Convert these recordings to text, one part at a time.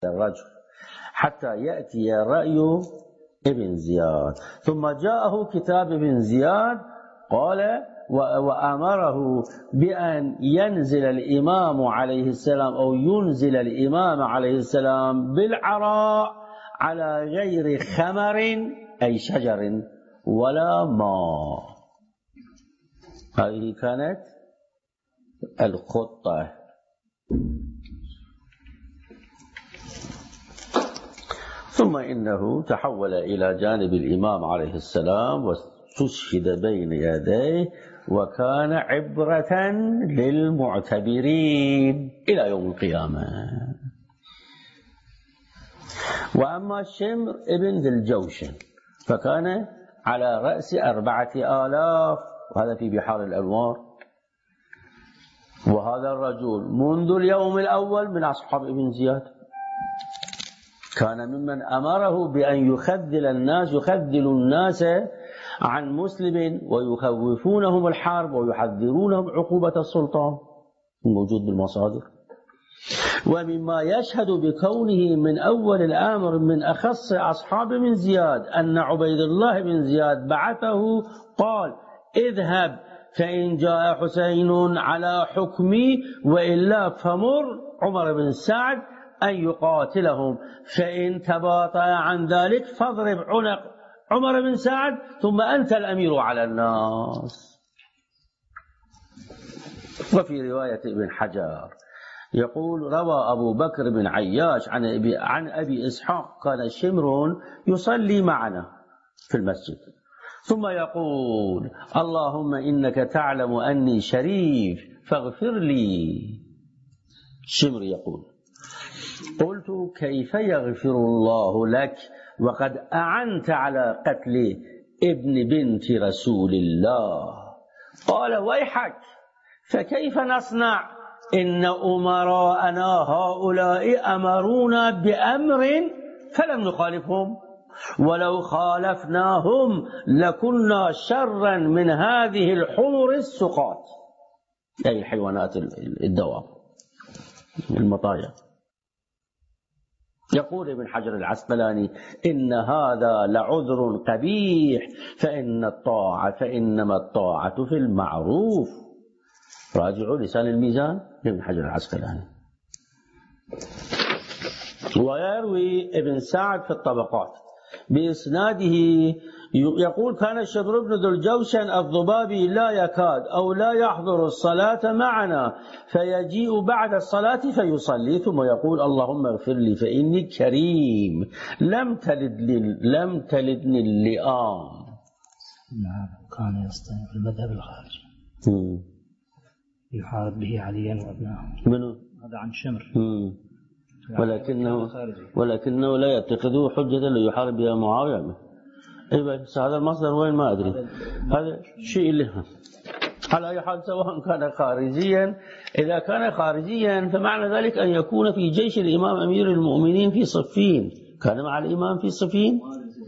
الرجل حتى يأتي رأي ابن زياد. ثم جاءه كتاب ابن زياد قال وأمره بأن ينزل الإمام عليه السلام أو ينزل الإمام عليه السلام بالعراء على غير خمر أي شجر ولا ماء. هذه كانت الخطة. ثم إنه تحول إلى جانب الإمام عليه السلام واستشهد بين يديه وكان عبرة للمعتبرين إلى يوم القيامة. وأما شمر ابن ذي الجوشن فكان على رأس 4000، وهذا في بحار الأنوار. وهذا الرجل منذ اليوم الأول من أصحاب ابن زياد، كان ممن أمره بأن يخذل الناس عن مسلم ويخوفونهم الحرب ويحذرونهم عقوبة السلطان، موجود بالمصادر. ومما يشهد بكونه من أول الأمر من أخص أصحاب بن زياد أن عبيد الله بن زياد بعثه قال اذهب فإن جاء حسين على حكمي وإلا فمر عمر بن سعد أن يقاتلهم، فإن تباطأ عن ذلك فاضرب عنق عمر بن سعد ثم أنت الأمير على الناس. وفي رواية ابن حجر يقول روى أبو بكر بن عياش عن أبي إسحاق كان شمر يصلي معنا في المسجد ثم يقول اللهم إنك تعلم أني شريف فاغفر لي. شمر يقول قلت كيف يغفر الله لك وقد أعنت على قتل ابن بنت رسول الله؟ قال ويحك فكيف نصنع إن أمراءنا هؤلاء أمرونا بأمر فلم نخالفهم ولو خالفناهم لكنا شرا من هذه الحمر السقاط، أي الحيوانات الدواب المطايا. يقول ابن حجر العسقلاني إن هذا لعذر قبيح فإنما الطاعة في المعروف. راجعوا لسان الميزان ابن حجر العسقلاني. ويروي ابن سعد في الطبقات بإسناده يقول كان شمر بن ذو الجوشن الضبابي لا يكاد أو لا يحضر الصلاة معنا فيجيء بعد الصلاة فيصلي ثم يقول اللهم اغفر لي فإني كريم لم تلدني اللئام. كان يصطنع في المذهب الخارجي يحارب به عليا وابنائه. منو؟ هذا عن شمر. ولكنه لا يتخذه حجة ليحارب بها معاوية. بس هذا المصدر وين ما أدري، هذا شيء له. على أي حال سواء كان خارجيا، إذا كان خارجيا فمعنى ذلك أن يكون في جيش الإمام أمير المؤمنين في صفين، كان مع الإمام في صفين،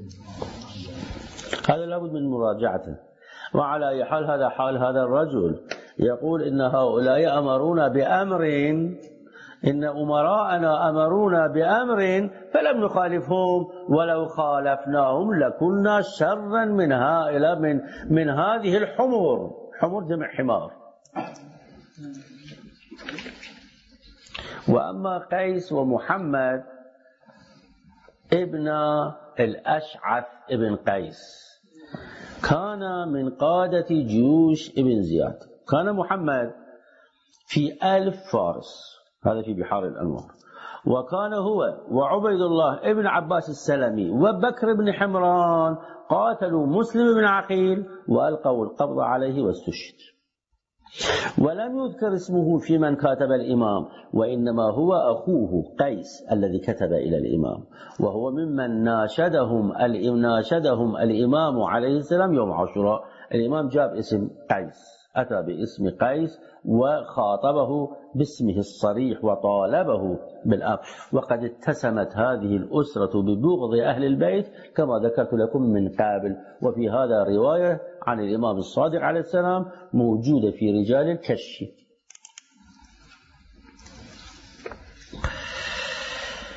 هذا لابد من مراجعته. وعلى أي حال هذا حال هذا الرجل يقول إن هؤلاء أمرونا بأمر، إن أمراءنا أمرونا بأمر فلم نخالفهم ولو خالفناهم لكنا شرا من هذه الحمر. حمر جمع حمار. وأما قيس ومحمد ابن الأشعث ابن قيس كان من قادة جيوش ابن زياد. كان محمد في 1000 فارس، هذا في بحار الأنوار. وكان هو وعبيد الله ابن عباس السلمي وبكر بن حمران قاتلوا مسلم بن عقيل وألقوا القبض عليه واستشهد. ولم يذكر اسمه في من كاتب الإمام، وإنما هو أخوه قيس الذي كتب إلى الإمام، وهو ممن ناشدهم الإمام عليه السلام يوم عاشوراء. الإمام جاب اسم قيس، أتى باسم قيس وخاطبه باسمه الصريح وطالبه بالأمر. وقد اتسمت هذه الأسرة ببغض أهل البيت كما ذكرت لكم من قبل. وفي هذا رواية عن الإمام الصادق عليه السلام موجودة في رجال الكشف.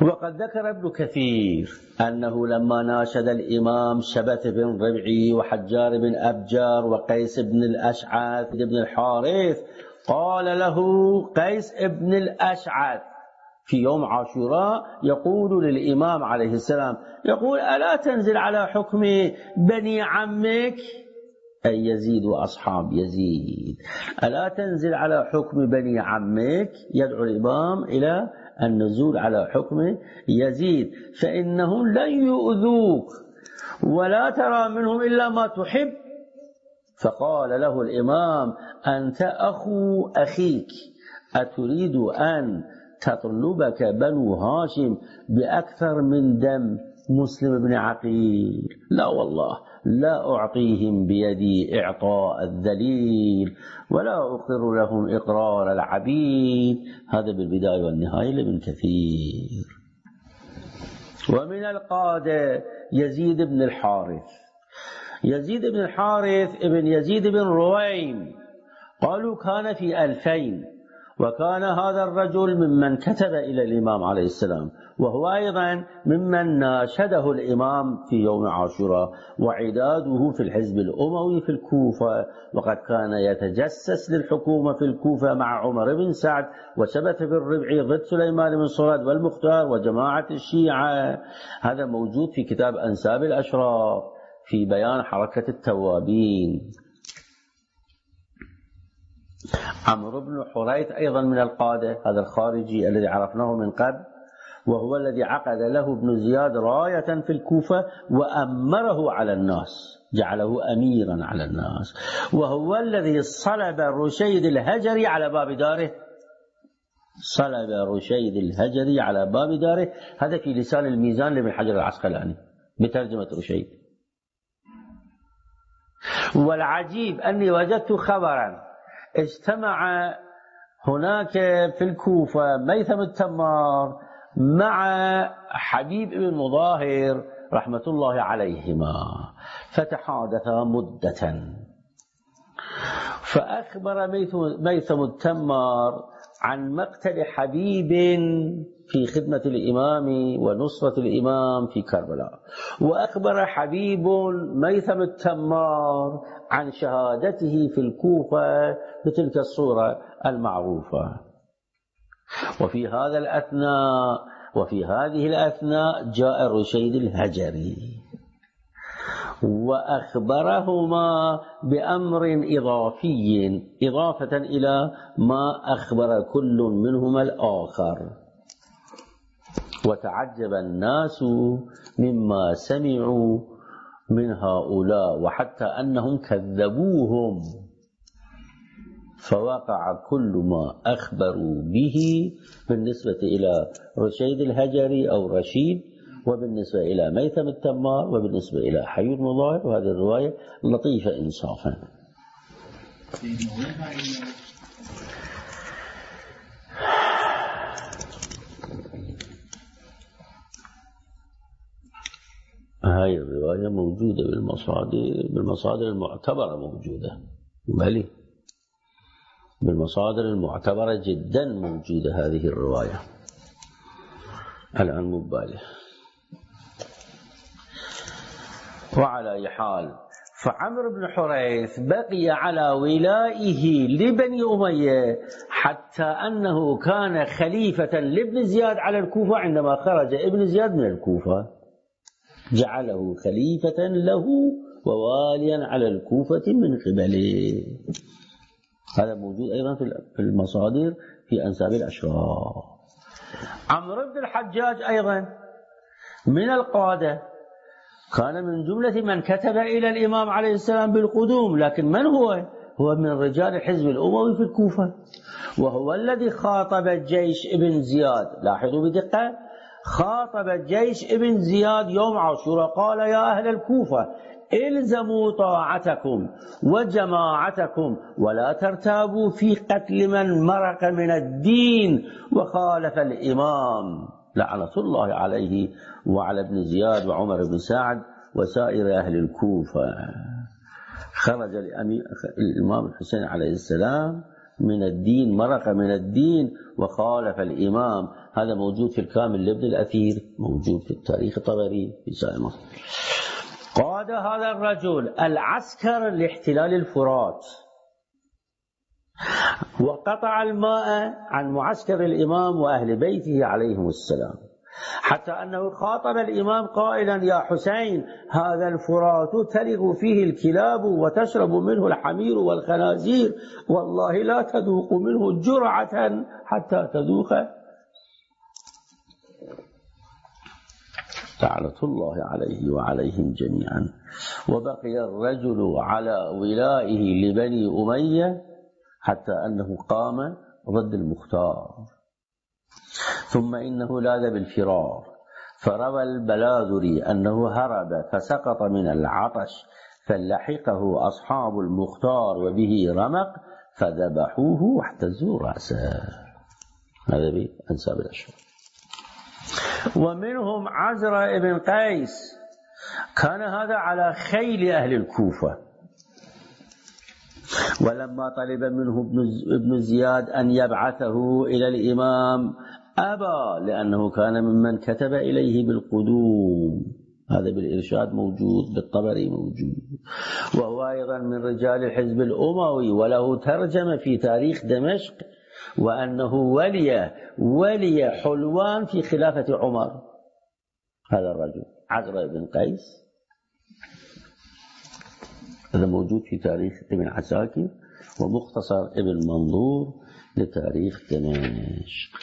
وقد ذكر ابن كثير أنه لما ناشد الإمام شبث بن ربعي وحجار بن أبجر وقيس بن الأشعث بن الحارث، قال له قيس بن الأشعث في يوم عاشوراء يقول للإمام عليه السلام، يقول: ألا تنزل على حكم بني عمك، أي يزيد وأصحاب يزيد، ألا تنزل على حكم بني عمك، يدعو الإمام إلى النزول على حكم يزيد، فإنهم لن يؤذوك ولا ترى منهم إلا ما تحب. فقال له الإمام: أنت أخو أخيك، أتريد أن تطلبك بنو هاشم بأكثر من دم مسلم بن عقيل؟ لا والله، لا أعطيهم بيدي إعطاء الذليل ولا أقر لهم إقرار العبيد. هذا بالبداية والنهاية لابن كثير. ومن القادة يزيد بن الحارث. يزيد بن الحارث ابن يزيد بن رويم، قالوا كان في 2000، وكان هذا الرجل ممن كتب إلى الإمام عليه السلام، وهو أيضا ممن ناشده الإمام في يوم عاشوراء، وعداده في الحزب الأموي في الكوفة، وقد كان يتجسس للحكومة في الكوفة مع عمر بن سعد وشبث بن ربعي ضد سليمان بن صرد والمختار وجماعة الشيعة. هذا موجود في كتاب أنساب الأشراف في بيان حركة التوابين. عمرو بن حريث أيضا من القادة، هذا الخارجي الذي عرفناه من قبل، وهو الذي عقد له ابن زياد راية في الكوفة وأمره على الناس، جعله أميرا على الناس، وهو الذي صلب رشيد الهجري على باب داره. صلب رشيد الهجري على باب داره، هذا في لسان الميزان لابن حجر العسقلاني بترجمة رشيد. والعجيب أني وجدت خبرا اجتمع هناك في الكوفة ميثم التمار مع حبيب بن مظاهر رحمة الله عليهما، فتحادثا مدة، فأخبر ميثم التمار عن مقتل حبيب في خدمة الإمام ونصرة الإمام في كربلاء، وأخبر حبيب ميثم التمار عن شهادته في الكوفة بتلك الصورة المعروفة. وفي هذه الأثناء جاء رشيد الهجري وأخبرهما بأمر إضافي إضافة إلى ما أخبر كل منهما الآخر، وتعجب الناس مما سمعوا من هؤلاء، وحتى أنهم كذبوهم، فوقع كل ما أخبروا به بالنسبة إلى رشيد الهجري أو رشيد، وبالنسبة إلى ميثم التمار، وبالنسبة إلى حبيب مظاهر. وهذه الرواية لطيفة إنصافا. هاي الرواية موجودة بالمصادر المعتبرة، موجودة بلي بالمصادر المعتبرة جدا موجودة هذه الرواية الآن مبالي. وعلى أي حال، فعمرو بن حريث بقي على ولائه لبني أمية حتى أنه كان خليفة لابن زياد على الكوفة. عندما خرج ابن زياد من الكوفة جعله خليفة له وواليا على الكوفة من قبله. هذا موجود أيضا في المصادر في أنساب الأشراف. عمرو بن الحجاج أيضا من القادة، كان من جملة من كتب إلى الإمام عليه السلام بالقدوم، لكن من هو؟ هو من رجال الحزب الأموي في الكوفة، وهو الذي خاطب الجيش ابن زياد. لاحظوا بدقة، خاطب الجيش ابن زياد يوم عاشوراء، قال: يا أهل الكوفة الزموا طاعتكم وجماعتكم ولا ترتابوا في قتل من مرق من الدين وخالف الإمام، لعنة الله عليه وعلى ابن زياد وعمر بن سعد وسائر أهل الكوفة. خرج الإمام الحسين عليه السلام من الدين، مرق من الدين وخالف الإمام، هذا موجود في الكامل لابن الأثير، موجود في التاريخ الطبري في سائر مصر. قاد هذا الرجل العسكر لاحتلال الفرات، وقطع الماء عن معسكر الإمام وأهل بيته عليهم السلام، حتى أنه خاطب الإمام قائلا: يا حسين، هذا الفرات تلغ فيه الكلاب وتشرب منه الحمير والخنازير، والله لا تذوق منه جرعة حتى تذوق. لعنة الله عليه وعليهم جميعا. وبقي الرجل على ولائه لبني أمية حتى أنه قام ضد المختار، ثم إنه لاذ بالفرار، فروى البلاذري أنه هرب فسقط من العطش، فلحقه أصحاب المختار وبه رمق فذبحوه واحتزوا رأسه. هذا بأنساب الأشهر. ومنهم عزرا بن قيس، كان هذا على خيل أهل الكوفة، ولما طلب منه ابن زياد أن يبعثه إلى الإمام أبى، لأنه كان ممن كتب إليه بالقدوم. هذا بالإرشاد موجود، بالطبري موجود، وهو أيضا من رجال الحزب الأموي، وله ترجمة في تاريخ دمشق، وأنه ولي حلوان في خلافة عمر. هذا الرجل عزرا بن قيس، هذا موجود في تاريخ ابن عساكر ومختصر ابن منظور لتاريخ دمشق.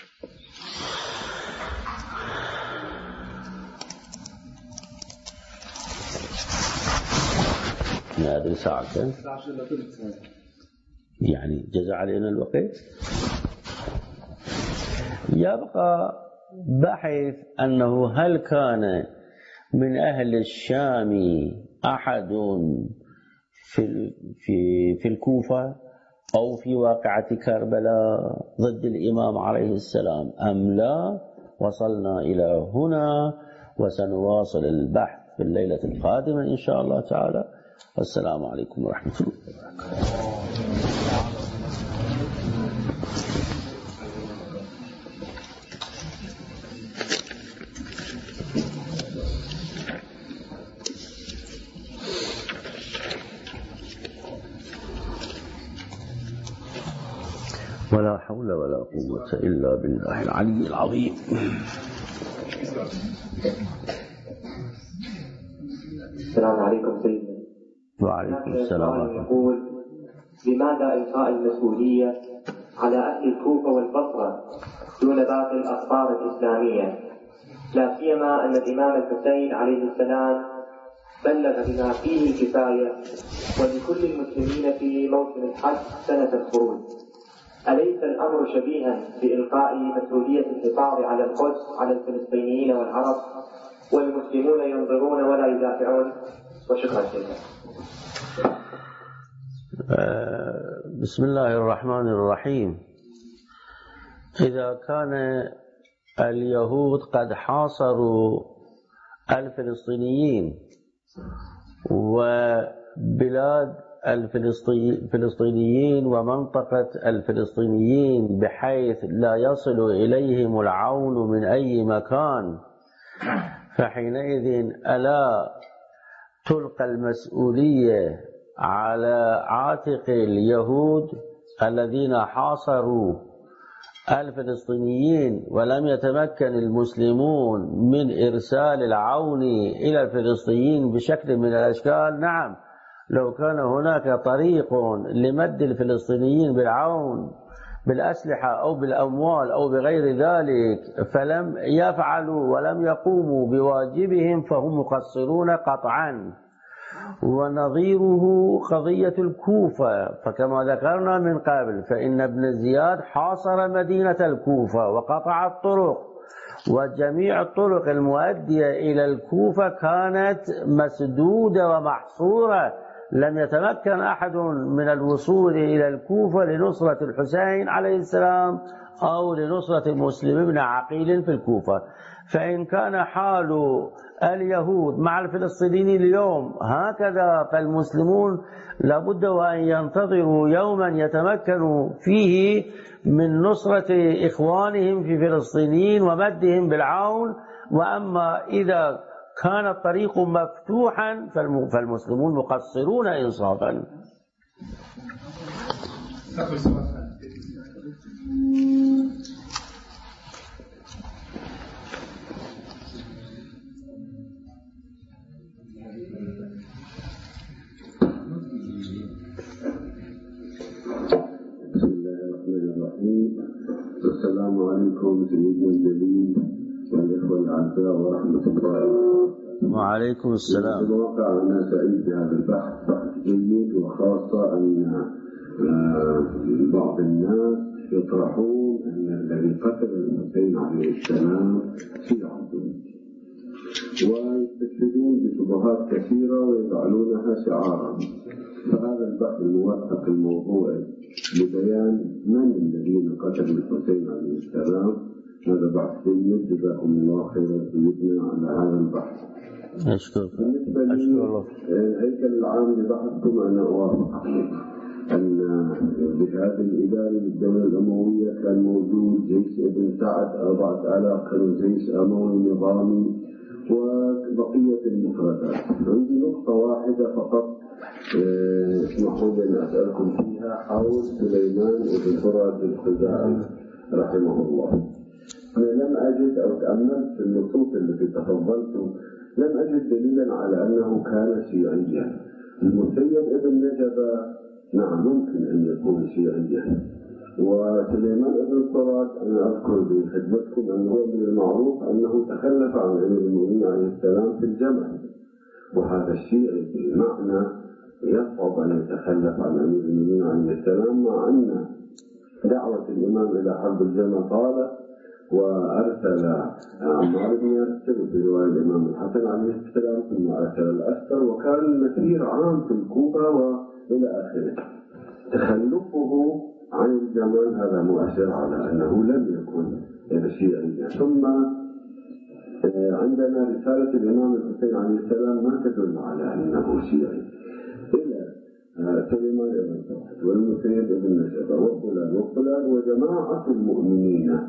ما أدري ساعة يعني جزى علينا الوقت. يبقى بحث أنه هل كان من أهل الشام أحد في الكوفة أو في واقعة كربلاء ضد الإمام عليه السلام أم لا. وصلنا إلى هنا، وسنواصل البحث في الليلة القادمة إن شاء الله تعالى. والسلام عليكم ورحمة الله وبركاته. ولا حول ولا قوة إلا بالله العلي العظيم. السلام عليكم سيدنا. وعليكم السلام. يقول: لماذا إلقاء المسؤولية على أهل الكوفة والبصرة دون باقي الأقطار الإسلامية، لا سيما أن الإمام الحسين عليه السلام بلغ بما فيه الكفاية، ولكل المسلمين في موسم الحج سنة الخروج؟ أليس الأمر شبيها بإلقاء مسؤولية الحفاظ على القدس على الفلسطينيين والعرب، والمسلمون ينظرون ولا يدافعون؟ وشكرا جزيلا. بسم الله الرحمن الرحيم. إذا كان اليهود قد حاصروا الفلسطينيين وبلاد الفلسطينيين ومنطقة الفلسطينيين بحيث لا يصل إليهم العون من أي مكان، فحينئذ ألا تلقى المسؤولية على عاتق اليهود الذين حاصروا الفلسطينيين ولم يتمكن المسلمون من إرسال العون إلى الفلسطينيين بشكل من الأشكال؟ نعم، لو كان هناك طريق لمد الفلسطينيين بالعون بالأسلحة أو بالأموال أو بغير ذلك فلم يفعلوا ولم يقوموا بواجبهم فهم مقصرون قطعا. ونظيره قضية الكوفة، فكما ذكرنا من قبل فإن ابن زياد حاصر مدينة الكوفة وقطع الطرق، وجميع الطرق المؤدية إلى الكوفة كانت مسدودة ومحصورة، لم يتمكن أحد من الوصول إلى الكوفة لنصرة الحسين عليه السلام أو لنصرة مسلم بن عقيل في الكوفة. فإن كان حال اليهود مع الفلسطينيين اليوم هكذا، فالمسلمون لابد وأن ينتظروا يوما يتمكنوا فيه من نصرة إخوانهم في فلسطين ومدهم بالعون. وأما إذا كان الطريق مفتوحا فالمسلمون مقصرون إنصافا. السلام عليكم سيدنا الجليل والإخوة الأعزاء ورحمة الله. وعليكم السلام. في الواقع أنا سعيد بهذا البحث، بحث جيد، وخاصة أن بعض الناس يطرحون أن الذي قتل الحسين عليه السلام شيعة، ويستشهدون بشبهات كثيرة ويجعلونها شعارا. فهذا البحث الموثق الموضوعي لبيان من الذين قتلوا الحسين عليه السلام هذا بحث جيد. جزاكم الله خيرا سيدنا على هذا البحث. أشكرك. بالنسبة للهيكل العام لبحثكم، أنا أوافق أن الجهاز الإداري للدولة الأموية كان موجود جيش ابن سعد 4000 كانوا جيش أموي نظامي وبقية المفردات. عندي نقطة واحدة فقط اسمحوا لي أن أسألكم فيها حول سليمان بن فرد الخزاعي رحمه الله. أنا لم أجد أو تأملت في النصوص التي تفضلت لم أجد دليلا على أنه كان شيعيا. المسيب ابن نجبة نعم ممكن أن يكون شيعيا، وسليمان بن فرد أنا أذكر بخدمتكم أنه من المعروف أنه تخلف عن أمير المؤمنين عليه السلام في الجمل، وهذا الشيعي بالمعنى يصعب أن يتخلف عن أمير المؤمنين عليه السلام، مع أن دعوة الإمام إلى حرب الجمل طالت وأرسل عمار بن ياسر في رواية الإمام الحسن عليه السلام، ثم أرسل الأسفر، وكان المسير عام في الكوفة وإلى آخره. تخلفه عن الجمل هذا مؤشر على أنه لم يكن شيعيا. ثم عندنا رسالة الإمام الحسين عليه السلام ما تدل على أنه شيعي، إلا سليمان بن فرد والمسيب بن نجبة وفلان وجماعة المؤمنين،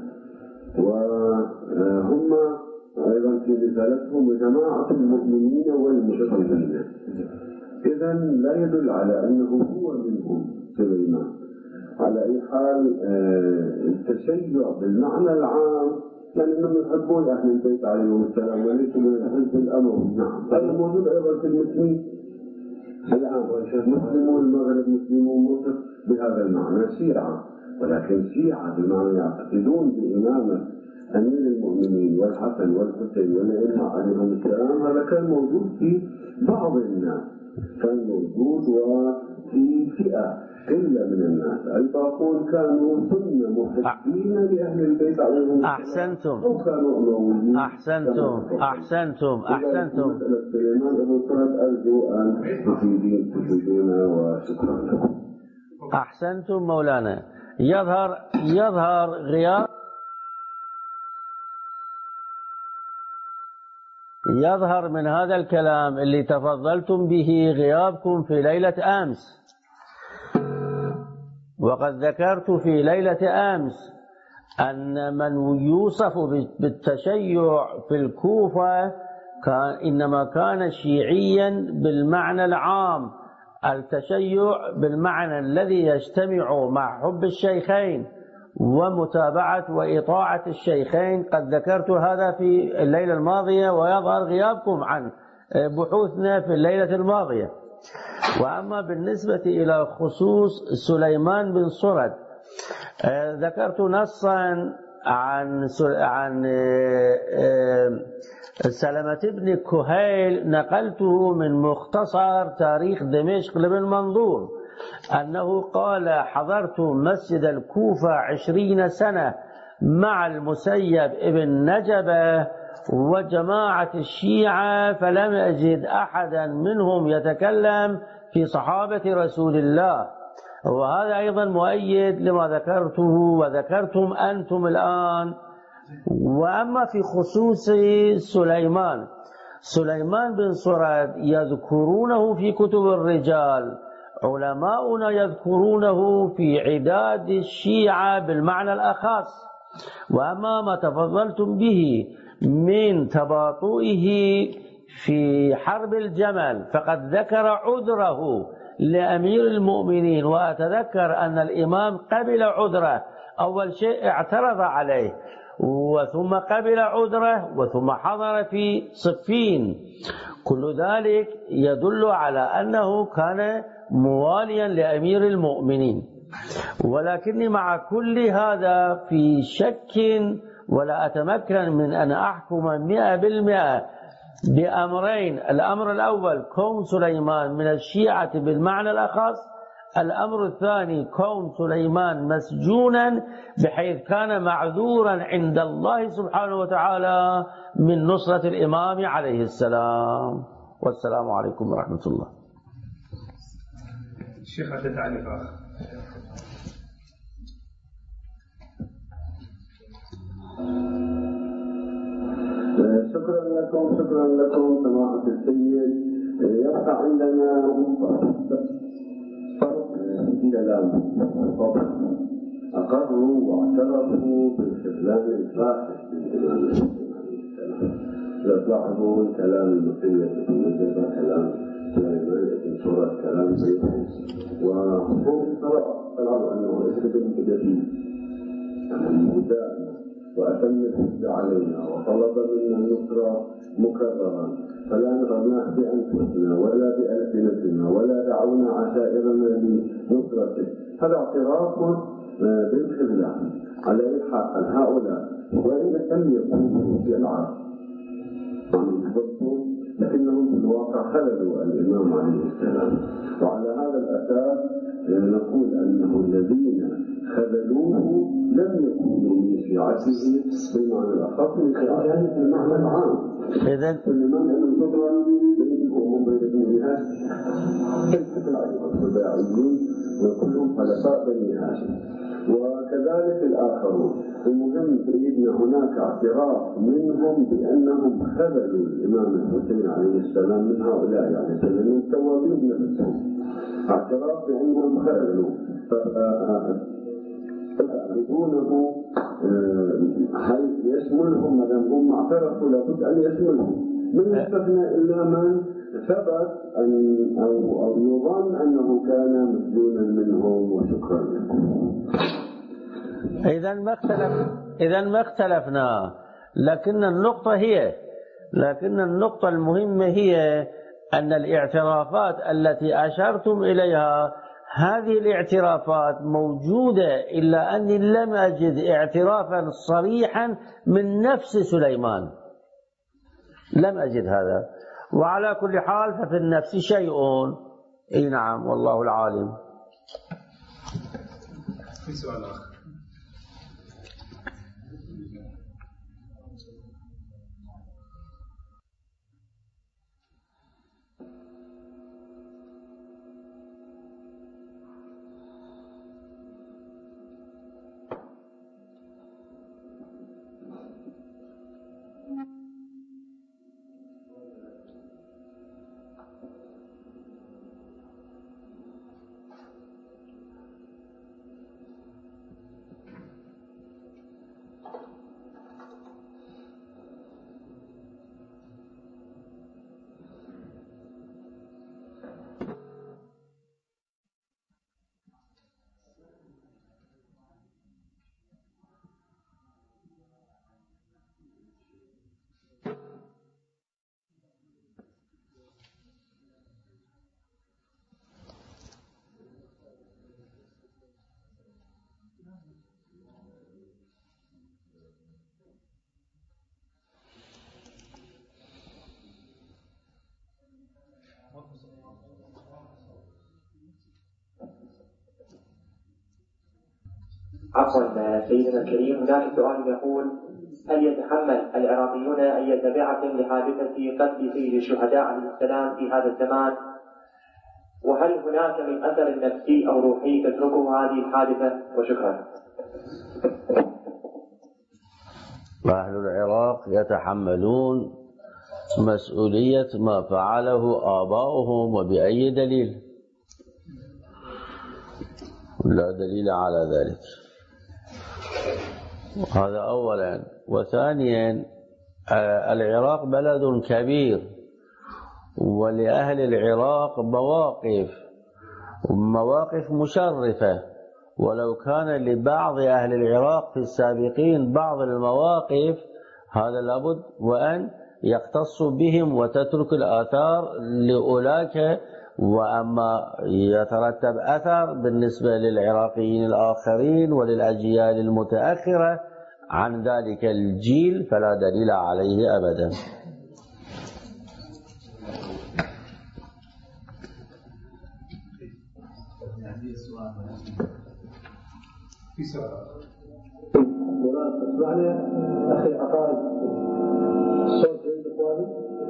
وهم أيضا في رسالتهم وجماعة المؤمنين والمسلمين. إذا لا يدل على أنه هو منهم سليمان. على أي حال التشيع بالمعنى العام لأنهم يحبون أهل البيت عليهم السلام وليسوا من الحزب الأموي. نعم هذا موجود أيضا في المسلمين الآن، مسلمو المغرب مسلمو مصر بهذا المعنى شيعة، ولكن شيعة بمعنى يعتقدون بإمامة أمير المؤمنين والحسن والحسين والأئمة عليهم السلام. هذا كان موجود في بعض الناس، كان موجود وفي فئة إلا من الناس. الباقون كانوا سنة محبين لأهل البيت عليهم السلام. أحسنتم. أو كانوا أمويين. أحسنتم. مسألة سليمان بن فرد أرجو أن تفيدونا وشكرا لكم. أحسنتم مولانا. يظهر غياب يظهر من هذا الكلام اللي تفضلتم به غيابكم في ليلة أمس، وقد ذكرت في ليلة أمس أن من يوصف بالتشيع في الكوفة إنما كان شيعيا بالمعنى العام، التشيع بالمعنى الذي يجتمع مع حب الشيخين ومتابعة وإطاعة الشيخين. قد ذكرت هذا في الليلة الماضية، ويظهر غيابكم عن بحوثنا في الليلة الماضية. وأما بالنسبة إلى خصوص سليمان بن سرد، ذكرت نصا عن سلمة بن كهيل نقلته من مختصر تاريخ دمشق لابن منظور أنه قال: حضرت مسجد الكوفة 20 سنة مع المسيب ابن نجبة وجماعة الشيعة، فلم أجد أحدا منهم يتكلم في صحابة رسول الله. وهذا أيضا مؤيد لما ذكرته وذكرتم أنتم الآن. وأما في خصوص سليمان بن سرد يذكرونه في كتب الرجال، علماؤنا يذكرونه في عداد الشيعة بالمعنى الأخص. وأما ما تفضلتم به من تباطؤه في حرب الجمل فقد ذكر عذره لأمير المؤمنين، وأتذكر أن الإمام قبل عذره، أول شيء اعترض عليه وثم قبل عذره وثم حضر في صفين. كل ذلك يدل على أنه كان مواليا لأمير المؤمنين. ولكني مع كل هذا في شك ولا أتمكن من أن أحكم 100% بأمرين: الأمر الأول كون سليمان من الشيعة بالمعنى الأخص، الأمر الثاني كون سليمان مسجونا بحيث كان معذورا عند الله سبحانه وتعالى من نصرة الإمام عليه السلام. والسلام عليكم ورحمة الله. الشيخ هذا تعليق آخر. شكرا لكم سماحة السيد. يبقى عندنا فرق في كلام أقروا واعترفوا بالخذلان الفاحش للإمام الحسين عليه السلام. لا تلاحظوا كلام المسيح بن نجيبة، كلام سليمان بن سرد، كلام زيدهم، وهم طلبوا أنه يستدل بدليل مدان وأتم الحجة علينا وطلب منا النصرة مكررا، فلا نغرناه بأنفسنا ولا بألسنتنا ولا دعونا عشائرنا لنصرته. هذا اعتراف بالخذلان على إلحاق هؤلاء، وإن لم يكونوا في العرب لكنهم في الواقع خذلوا الإمام عليه السلام. وعلى هذا الأساس نقول أنه الذين خذلوه لم يكونوا من شيعته بالمعنى الأخص، من شيعته بالمعنى العام. الإمام أن القدرة بينهم وبين بني هاشم كيف العلم الخزاعيين وكلهم خلفاء بني هاشم، وكذلك الآخرون. المهم سيدنا هناك اعتراف منهم بأنهم خذلوا الإمام الحسين عليه السلام من هؤلاء، يعني سلموا التوابين نفسهم، اعتراف بأنهم خذلوا فيعرفونه. هل يشملهم ما دام هم اعترفوا لابد أن يشملهم، من يستثنى إلا من ثبت أو يظن أنه كان مسجونا منهم. وشكرا لكم. إذا ما اختلفنا، لكن النقطة المهمة هي أن الاعترافات التي أشرتم إليها هذه الاعترافات موجودة، إلا أني لم أجد اعترافا صريحا من نفس سليمان، لم أجد هذا. وعلى كل حال ففي النفس شيء. إي نعم، والله العالم. في سؤال آخر. عفوا سيدنا الكريم، هناك سؤال يقول: هل يتحمل العراقيون أي تبعة لحادثة قتل سيد الشهداء عليه السلام في هذا الزمان؟ وهل هناك من أثر نفسي أو روحي تتركه هذه الحادثة؟ وشكرا. أهل العراق يتحملون مسؤولية ما فعله آباؤهم، وبأي دليل؟ لا دليل على ذلك. هذا أولا. وثانيا، العراق بلد كبير، ولأهل العراق مواقف مشرفة، ولو كان لبعض أهل العراق في السابقين بعض المواقف، هذا لابد وأن يختص بهم وتترك الآثار لأولاك، وأما يترتب أثر بالنسبة للعراقيين الآخرين وللأجيال المتأخرة عن ذلك الجيل فلا دليل عليه أبدا. في سؤال. أخي عقائد صوت جيد إخواني؟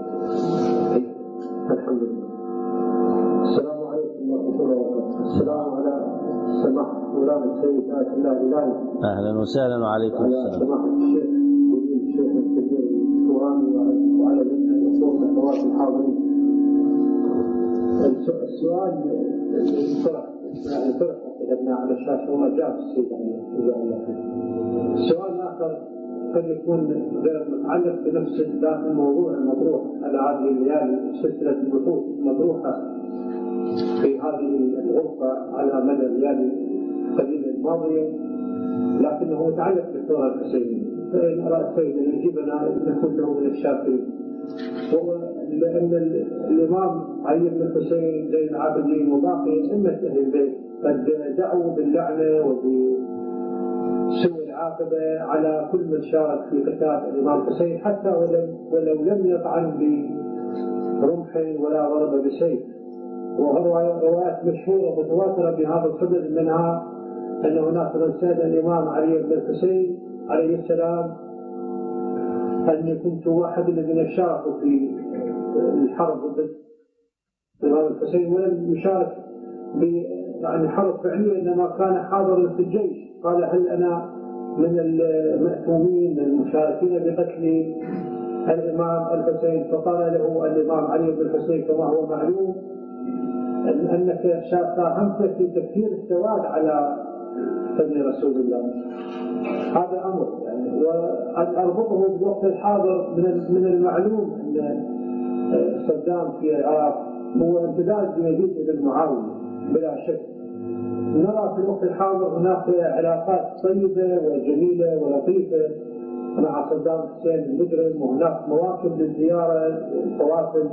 الحمد لله. السلام عليكم ورحمة الله وبركاته. السلام على سماحة مولانا السيد آية الله الهلالي. أهلا وسهلا وعليكم السلام. سماحة الشيخ الشيخ الكبير الدكتوراني وعلى جميع الأخوات والأخوات الحاضرين. السؤال طرح كتبنا على الشاشة وما جاء في السيد جزاه الله خير. السؤال الآخر قد يكون غير متعلق بنفس ذات الموضوع المطروح على هذه الليالي، سلسلة البحوث المطروحة في هذه الغرفة على مدى الليالي القليلة الماضية، لكنه متعلق بالثورة الحسينية. فإن أراد السيد أن يجيبنا نكون له من الشاكرين. وهو لأن الإمام علي بن الحسين زين العابدين وباقي أئمة أهل البيت قد دعوا باللعنة وبسوء العاقبة على كل من شارك في قتال الإمام الحسين، حتى ولو لم يطعن برمح ولا ضرب بسيف. وروايات مشهورة متواترة بهذا الصدد، منها أن هناك من ساد الإمام علي بن الحسين عليه السلام أني كنت واحد الذين شاركوا في الحرب ضد الإمام الحسين ولم يشارك يعني حرب فعلية، إنما كان حاضرا في الجيش. قال: هل أنا من المأثومين من المشاركين بقتل الإمام الحسين؟ فقال له الإمام علي بن الحسين كما هو معلوم أنك ساهمت في تكثير السواد على فم رسول الله. هذا أمر يعني، وأربطه بالوقت الحاضر من المعلوم أن صدام في العراق هو امتداد ليزيد بن معاوية بلا شك. نرى في الوقت الحاضر هناك علاقات طيبة وجميلة ولطيفة مع صدام حسين المجرم، وهناك مواكب للزيارة والقوافل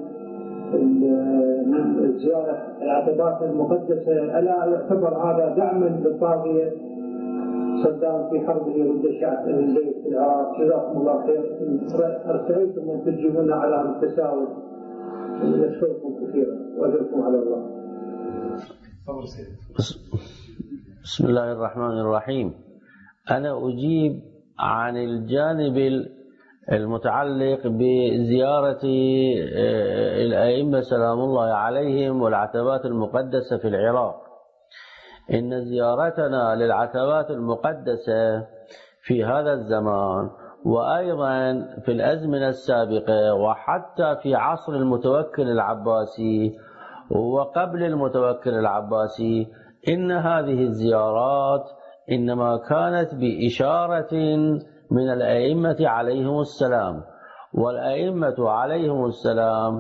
الزيارة العتبات المقدسة. ألا يعتبر هذا دعما للطاغية صدام في حربه ضد شعب أهل البيت في العراق؟ جزاكم الله خير. أرسلتم أن تجيبونا على هذا التساؤل. نشكركم كثيرا وأجركم على الله. بسم الله الرحمن الرحيم. أنا أجيب عن الجانب المتعلق بزيارة الأئمة سلام الله عليهم والعتبات المقدسة في العراق. إن زيارتنا للعتبات المقدسة في هذا الزمان وأيضا في الأزمنة السابقة وحتى في عصر المتوكل العباسي وقبل المتوكل العباسي، إن هذه الزيارات إنما كانت بإشارة من الأئمة عليهم السلام، والأئمة عليهم السلام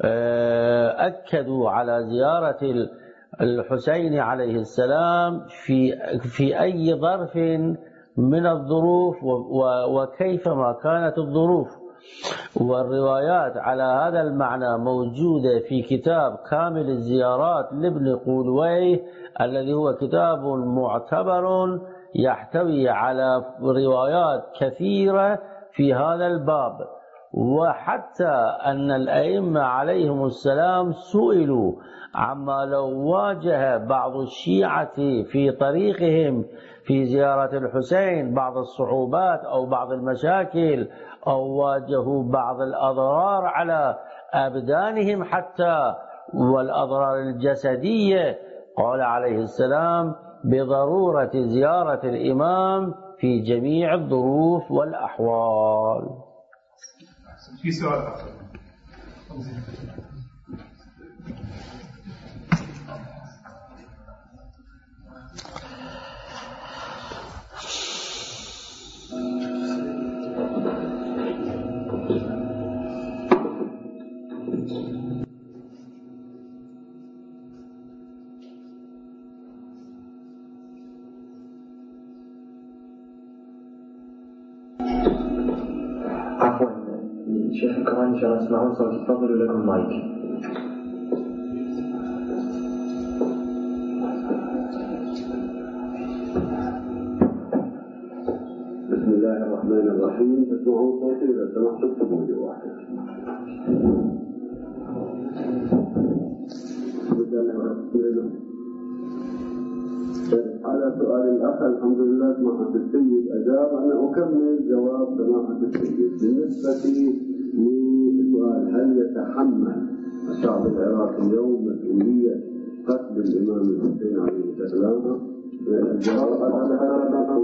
أكدوا على زيارة الحسين عليه السلام في أي ظرف من الظروف وكيفما كانت الظروف. والروايات على هذا المعنى موجودة في كتاب كامل الزيارات لابن قولويه، الذي هو كتاب معتبر يحتوي على روايات كثيرة في هذا الباب. وحتى أن الأئمة عليهم السلام سئلوا عما لو واجه بعض الشيعة في طريقهم في زيارة الحسين بعض الصعوبات أو بعض المشاكل أو واجهوا بعض الأضرار على أبدانهم حتى والأضرار الجسدية. قال عليه السلام: بضرورة زيارة الإمام في جميع الظروف والأحوال. في سؤال آخر. شيخ الكرام إن شاء الله تسمعون صوتي، تفضلوا لكم المايك. بسم الله الرحمن الرحيم. تسمعون صوتي؟ إذا سمحت اكتبوا لي واحد. على سؤال الأخ، الحمد لله سماحة السيد أجاب. أنا أكمل جواب سماحة السيد. بالنسبة لسؤال هل يتحمل الشعب العراقي اليوم مسؤولية قتل الإمام الحسين عليه السلام؟ الجواب على هذا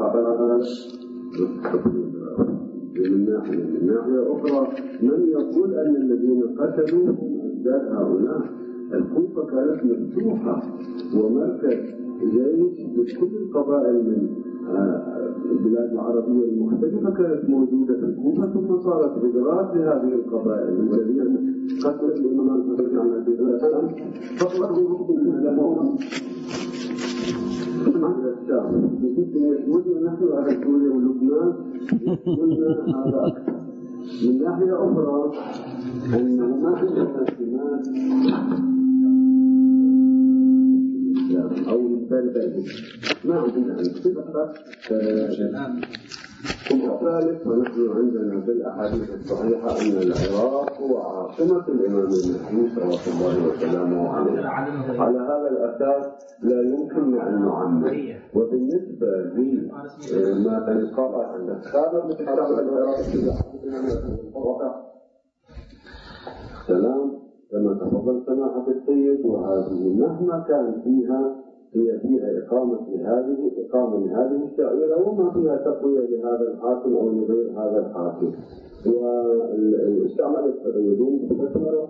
من ناحية أخرى، من يقول أن الذين قتلوا هم أجداد هؤلاء؟ الكوفة كانت مفتوحة ومركز جيش لكل القبائل من البلاد العربية المختلفة كانت موجودة في الكوفة، ثم صارت غدرات لهذه القبائل والذين قتلوا الإمام الحسين عليه السلام فطلقوا لهم على الشام. يشملنا نحن على سوريا ولبنان، يشملنا هذا أكثر. من ناحية أخرى أنه ما عندنا اهتمام أو البلد ما عندنا انتباه. وكذلك ونحن عندنا في الأحاديث الصحيحة أن العراق هو عاصمة الإمام المهدي صلوات الله وسلامه عليه. على هذا الأساس لا يمكن أن نعمم. وبالنسبة لما تلقى عند السابق بتحرك العراق سلام كما تفضل سماحة السيد، وهذه مهما كان فيها هي فيها إقامة لهذه الشعيرة، وما فيها تقوية لهذا الحاكم أو لغير هذا الحاكم. واستعمل السعوديين بفترة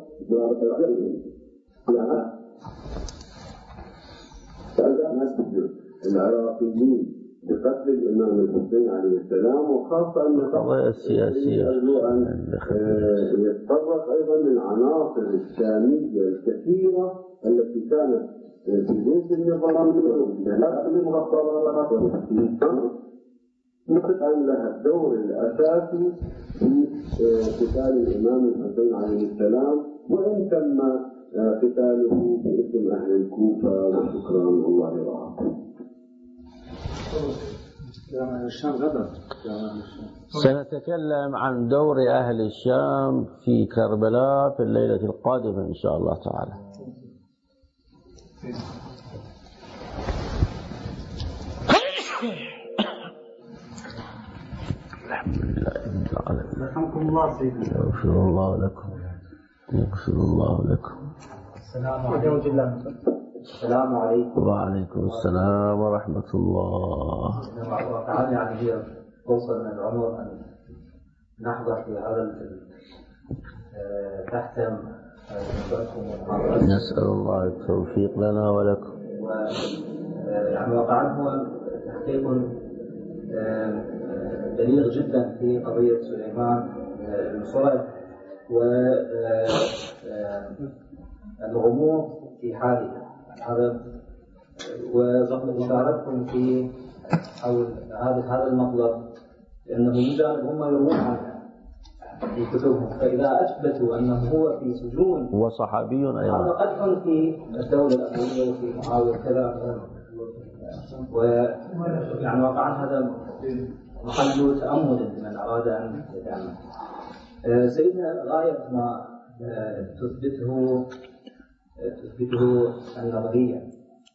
العراقيين بقتل الإمام الحسين عليه السلام، وخاصة أن القضايا السياسية يتطرق أيضا للعناصر الشامية الكثيرة التي كانت في جيش النظام مثل لها الدور الأساسي في قتال الإمام الحسين عليه السلام، وإن تم قتاله باسم أهل الكوفة. وشكرا والله يرحمكم. سنتكلم عن دور أهل الشام في كربلاء في الليلة القادمة إن شاء الله تعالى. الحمد لله رب العالمين. رحمكم الله سيدنا. يغفر الله لكم. يغفر الله لكم. السلام عليكم. وعليكم السلام ورحمة الله. وقعنا يعني هي فرصة من العمر أن نحضر في هذا تحتم نسأل الله التوفيق لنا ولكم. يعني وقعنا هو تحقيق بليغ جدا في قضية سليمان المصري والغموض في حاله هذا، وإشارتكم في حول هذا المطلب، لأنه من جانب هم يروون عنه في كتبهم، فإذا أثبتوا أنه هو في سجون هو صحابي أيضا، هذا قدح في الدولة الأموية وفي معاوية كذا، ويعني وقعا هذا محل تأمل لمن أراد أن يتأمل. سيدنا غاية ما تثبته النظرية،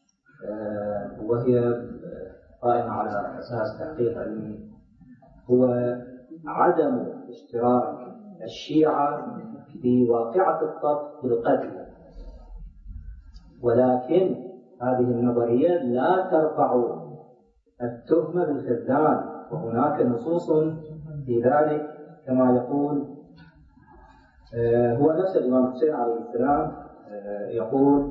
وهي قائمة على أساس تحقيق علمي، هو عدم اشتراك الشيعة في واقعة القتل بالقتل ولكن هذه النظرية لا ترفع التهمة بالخذلان، وهناك نصوص في ذلك كما يقول هو نفس الإمام الحسين عليه السلام يقول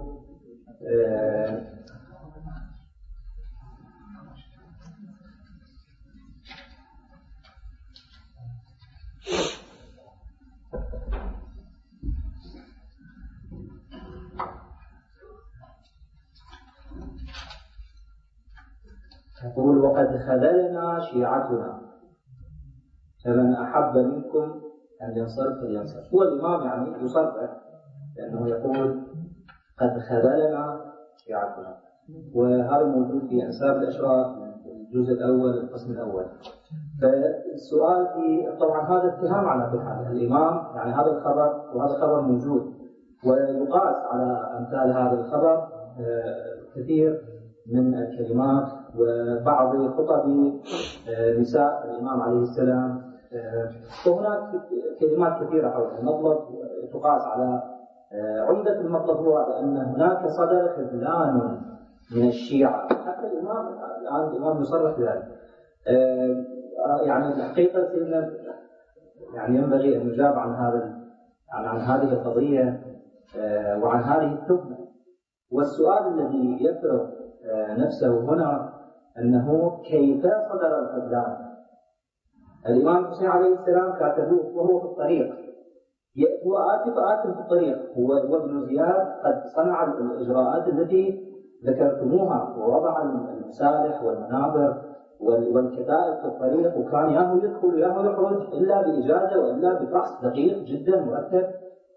يقول وقد خذلنا شيعتنا فمن أحب منكم أن ينصرف فلينصرف. هو الإمام يعني يصرف لأنه يقول قد خذلنا شيعتنا، وهذا موجود في أنساب الأشراف الجزء الأول القسم الأول. فالسؤال في طبعا هذا اتهام على كل حال الإمام، يعني هذا الخبر وهذا الخبر موجود، ويقاس على أمثال هذا الخبر كثير من الكلمات وبعض خطب نساء الإمام عليه السلام، وهناك كلمات كثيرة حول المطلب تقاس على عمدة المطلب هو أن هناك صدر خذلان من الشيعة. حتى الإمام الآن الإمام يصرح بذلك. يعني الحقيقة سيدنا يعني ينبغي أن نجاب عن هذه القضية وعن هذه التهمة. والسؤال الذي يفرض نفسه هنا أنه كيف صدر الخذلان؟ الإمام الحسين عليه السلام كاتبوه وهو في الطريق، هو آتف في الطريق، هو وابن زياد قد صنع الإجراءات التي ذكرتموها ووضع المسالح والمنابر والكتائب في الطريق، وكان ياهو يدخل وياهو يخرج إلا بإجازة وإلا بفحص دقيق جدا مرتب.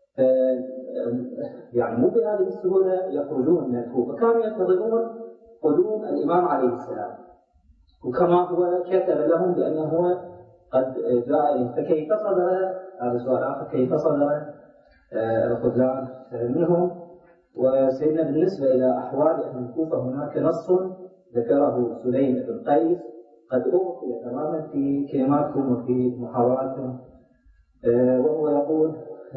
يعني مو بهذه السهولة يخرجون من الكوفة، كانوا ينتظرون قدوم الإمام عليه السلام، وكما هو كتب لهم بأنه قد جاء إليه. فكيف صدر هذا سؤال آخر، كيف صدر الخذلان منهم؟ وسيدنا بالنسبة إلى أحوال أهل الكوفة هناك نص ذكره سليم بن قيس قد أغطي تماما في كلماتكم وفي محاوراتكم، وهو يقول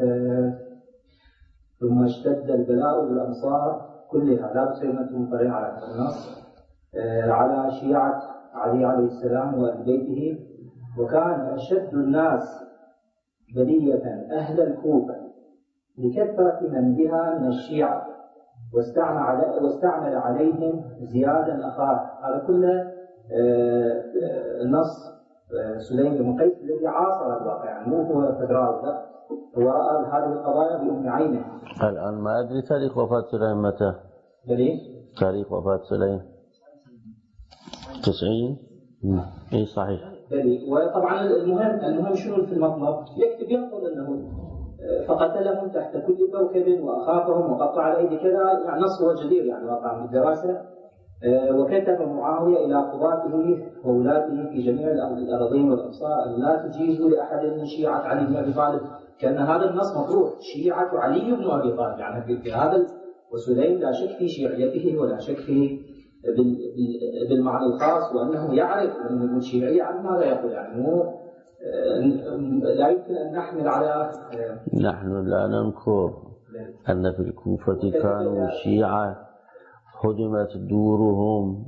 ثم اشتد البلاء بالأمصار كلها، لا بسيرنا مطلعين على هذا النص، على شيعة علي عليه السلام وأهل بيته، وكان أشد الناس بلية أهل الكوفة لكثرة من بها من الشيعة، واستعمل عليهم زيادا أخاه. هذا كله نص سليم بن قيس الذي عاصر الواقع، يعني مو هو فدراوي، لا هو رأى هذه القضايا بأم عينه. الآن ما أدري تاريخ وفاة سليم متى؟ دليل؟ تاريخ وفاة سليم 90. إيه صحيح. دليل. وطبعا المهم شنو في المطلب؟ يكتب ينقل أنه فقتلهم تحت كل كوكب وأخافهم وقطع الأيدي كذا، يعني نص هو جدير يعني واقع من الدراسة. وكتب معاوية إلى قضاته وولاته في جميع الأراضين والأمصار أن لا تجيزوا لأحد من شيعة علي بن أبي طالب، كأن هذا النص مطروح شيعة علي بن أبي طالب، يعني في هذا. وسليم لا شك في شيعيته ولا شك في بالمعنى الخاص، وأنه يعرف أن الشيعية عن ماذا يقول، يعني مو لا يمكن أن نحمل على. نحن لا ننكر أن في الكوفة كانوا شيعة هدمت دورهم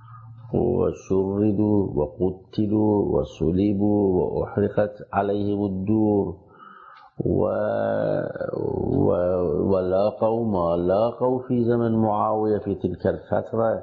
وشردوا وقتلوا وصلبوا وأحرقت عليهم الدور ولاقوا ما لاقوا في زمن معاوية في تلك الفترة.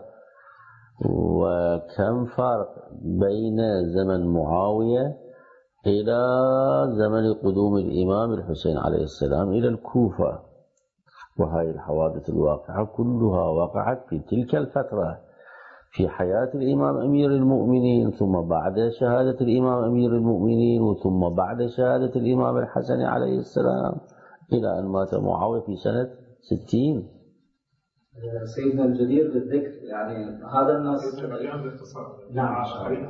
وكم فرق بين زمن معاوية إلى زمن قدوم الإمام الحسين عليه السلام إلى الكوفة، وهذه الحوادث الواقعة كلها وقعت في تلك الفترة في حياة الإمام أمير المؤمنين، ثم بعد شهادة الإمام أمير المؤمنين، وثم بعد شهادة الإمام الحسن عليه السلام، إلى أن مات معاوية في سنة 60. سيدنا الجدير بالذكر يعني هذا النص. نعم.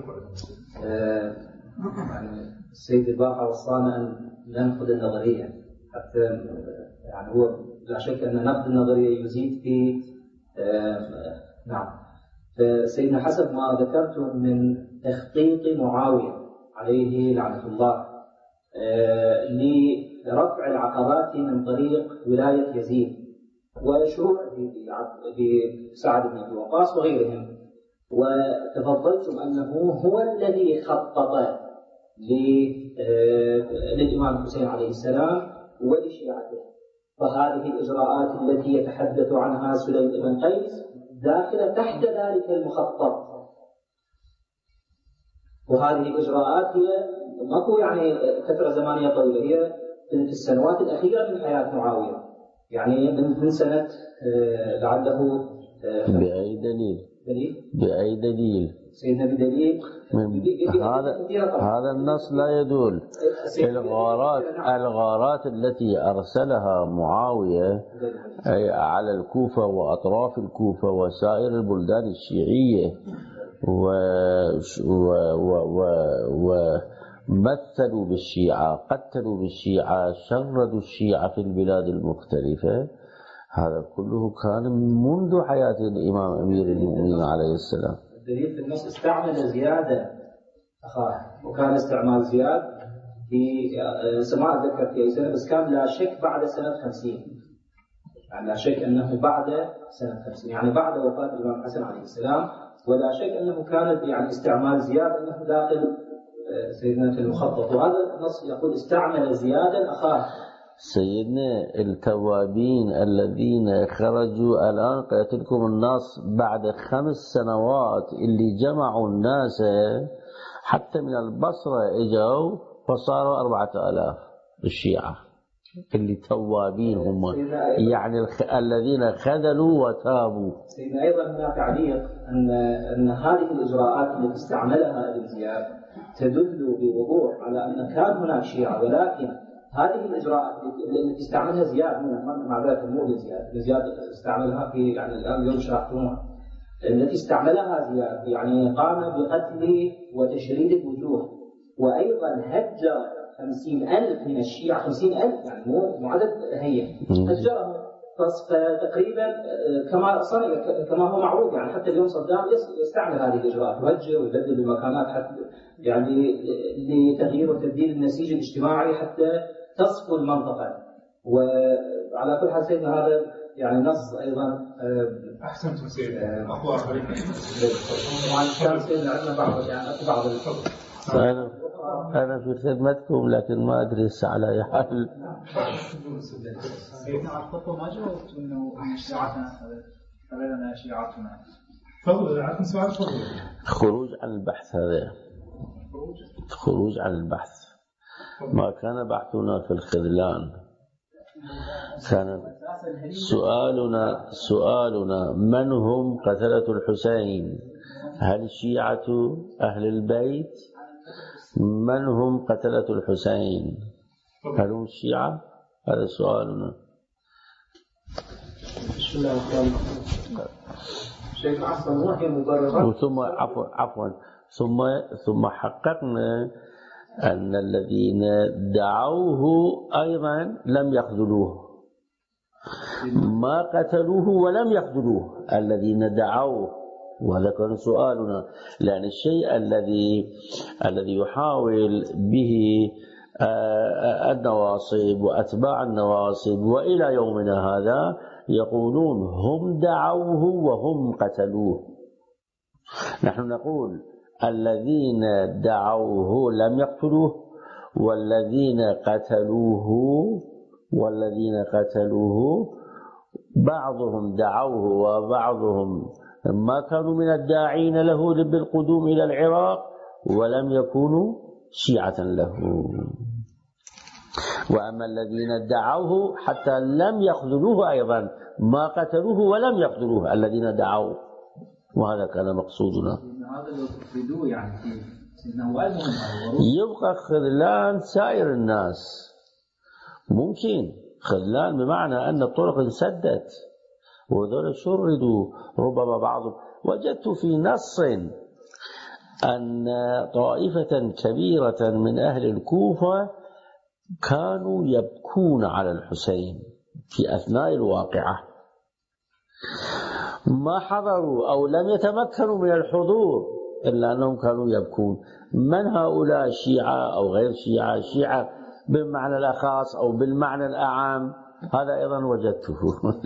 يعني السيد الباقر وصانا أن ننقد النظرية، حتى يعني هو لا شك أن نقد النظرية يزيد في نعم. فسيدنا حسب ما ذكرته من تخطيط معاوية عليه لعنة الله لرفع العقبات من طريق ولاية يزيد، وشروع بسعد بن أبي وقاص وغيرهم، وتفضلتم أنه هو الذي خطط للإمام الحسين عليه السلام ولشيعته، فهذه الإجراءات التي يتحدث عنها سليم بن قيس داخلة تحت ذلك المخطط. وهذه الإجراءات هي ماكو يعني فترة زمانية طويلة، هي في السنوات الأخيرة من حياة معاوية، يعني من سنة لعله بأي دليل سيدنا بدليل هذا النص لا يدل. الغارات التي أرسلها معاوية على الكوفة وأطراف الكوفة وسائر البلدان الشيعية ومثلوا بالشيعة، قتلوا بالشيعة، شردوا الشيعة في البلاد المختلفة، هذا كله كان منذ حياة الإمام أمير المؤمنين عليه السلام. الدليل في النص استعمل زيادة أخاه، وكان استعمال زياد في سماع أتذكر في أي سنة، بس كان لا شك بعد سنة 50، يعني لا شك أنه بعد سنة 50، يعني بعد وفاة الإمام الحسن عليه السلام، ولا شك أنه كان يعني استعمال زياد أنه داخل سيدنا في المخطط. وهذا النص يقول استعمل زيادا أخاه. سيدنا التوابين الذين خرجوا الآن قيتلكم النص بعد 5 سنوات اللي جمعوا الناس حتى من البصرة اجوا فصاروا 4000 الشيعة اللي توابين هم، يعني الذين خذلوا وتابوا. سيدنا أيضا هناك تعليق أن هذه الإجراءات التي استعملها ابن زياد تدل بوضوح على أن كان هناك شيعة، ولكن هذه الإجراءات التي استعملها زياد مع ذلك مو زياد استعملها في يعني الآن يوم شاحتوها، التي استعملها زياد يعني قام بقتل وتشريد الوجوه، وأيضا هجر 50,000 من الشيعة، 50,000 يعني مو عدد هين، هجرهم فتقريبا كما هو معروف، يعني حتى اليوم صدام يستعمل هذه الإجراءات، يهجر ويبدل المكانات حتى يعني لتغيير وتبديل النسيج الاجتماعي حتى تصفو المنطقة. وعلى كل حال سيدنا هذا يعني نص أيضا أحسنتم سيدنا أخبار غريبة. طبعا كان سيدنا عندنا بعض يعني بعض أنا في خدمتكم لكن ما أدري على أي حال. سيدنا على الخطوة ما جاوبت إنه شيعتنا خلالنا شيعتنا. تفضل عندكم سؤال تفضل. خروج عن البحث، هذا خروج عن البحث. ما كان بحثنا في الخذلان، كان سؤالنا من هم قتلة الحسين؟ هل شيعة أهل البيت؟ من هم قتلة الحسين؟ هل هم الشيعة؟ هذا سؤالنا. بسم الله الرحمن الرحيم. شيخ أحسن وهي مبررات. ثم عفوا ثم حققنا أن الذين دعوه أيضا لم يخذلوه، ما قتلوه ولم يخذلوه، الذين دعوه. وهذا كان سؤالنا، لأن الشيء الذي يحاول به النواصب وأتباع النواصب وإلى يومنا هذا يقولون هم دعوه وهم قتلوه. نحن نقول الذين دعوه لم يقتلوه، والذين قتلوه بعضهم دعوه وبعضهم ما كانوا من الداعين له بالقدوم إلى العراق ولم يكونوا شيعة له. وأما الذين دعوه حتى لم يخذلوه أيضا ما قتلوه ولم يقتلوه، الذين دعوه، وهذا كان مقصودنا. يبقى خذلان سائر الناس، ممكن خذلان بمعنى أن الطرق انسدت وذول شردوا ربما بعضهم. وجدت في نص أن طائفة كبيرة من أهل الكوفة كانوا يبكون على الحسين في أثناء الواقعة، ما حضروا أو لم يتمكنوا من الحضور إلا أنهم كانوا يبكون. من هؤلاء؟ شيعة أو غير شيعة؟ شيعة بالمعنى الأخص أو بالمعنى الأعم؟ هذا أيضا وجدته.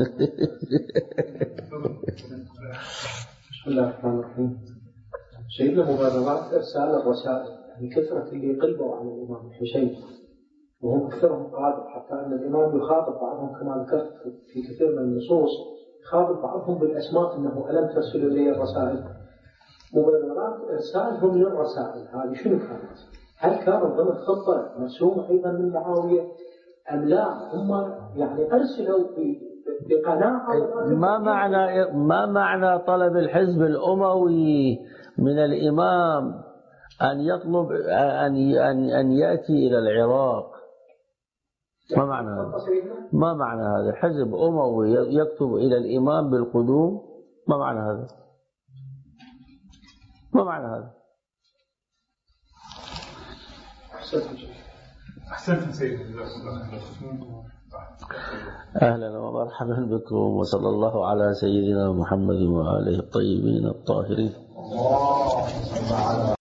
بسم الله الرحمن الرحيم. سيدنا مبادرات إرسال الرسائل يعني كثرة اللي يقلبوا عن الإمام الحسين، وهم أكثرهم قادر، حتى أن الإمام يخاطب بعضهم كما ذكرت في كثير من النصوص، يخاطب بعضهم بالأسماء أنه ألم ترسلوا لي الرسائل. مبادرات إرسالهم للرسائل هذه شنو كانت؟ هل كانوا ضمن خطة مرسومة أيضا من معاوية أم لا؟ هم يعني أرسلوا بقناعة. ما معنى طلب الحزب الأموي من الإمام أن يطلب أن يأتي إلى العراق؟ ما معنى هذا؟ ما معنى هذا؟ حزب أموي يكتب إلى الإمام بالقدوم، ما معنى هذا؟ ما معنى هذا؟ أحسنتم سيدي. أهلا ومرحبا بكم، وصلى الله على سيدنا محمد وآله الطيبين الطاهرين.